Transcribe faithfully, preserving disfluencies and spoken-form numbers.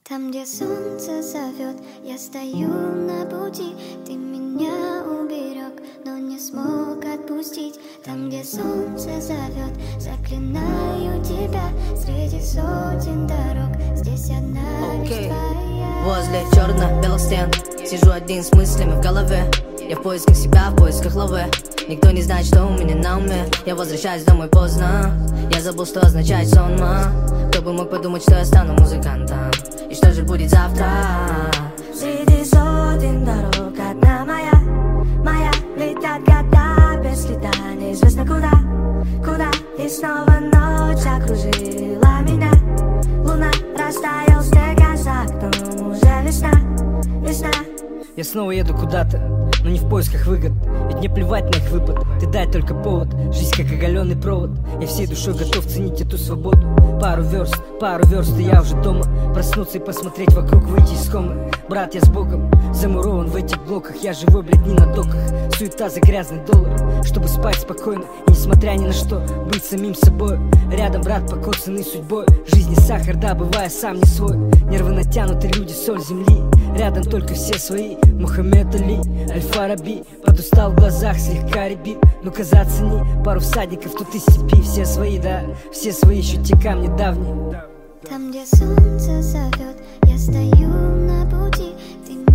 Там, где солнце зовет, я стою на пути. Ты меня уберег, но не смог отпустить. Там, где солнце зовет, заклинаю тебя. Среди сотен дорог здесь одна лишь okay. твоя. Возле черно-белых стен сижу один с мыслями в голове. Я в поисках себя, в поисках лавы. Никто не знает, что у меня на уме. Я возвращаюсь домой поздно. Я забыл, что означает сонма. Кто бы мог подумать, что я стану музыкантом. И что же будет завтра? Среди сотен дорог одна моя, моя. Летят года без следа, неизвестно куда, куда. И снова ночь окружила меня. Луна, растаял снег, а за окном уже весна, весна. Я снова еду куда-то, но не в поисках выгод. Ведь мне плевать на их выпад, ты дай только повод. Жизнь как оголенный провод, я всей душой готов ценить эту свободу. Пару верст, пару верст, и я уже дома. Проснуться и посмотреть вокруг, выйти из комы. Брат, я с Богом, замурован в этих блоках. Я живой, блядь, не на доках. Суета за грязный доллар, чтобы спать спокойно и, несмотря ни на что, быть самим собой. Рядом брат, покоцанный судьбой. В жизни сахар, да, бывая сам не свой. Нервы натянуты, люди, соль земли. Рядом только все свои. Мухаммед Али, Аль-Фараби. Подустал в глазах, слегка рябит. Ну-ка зацени, пару всадников тут из степи. Все свои, да, все свои, еще те камни давние. Там, где солнце зовет, я стою на пути. Ты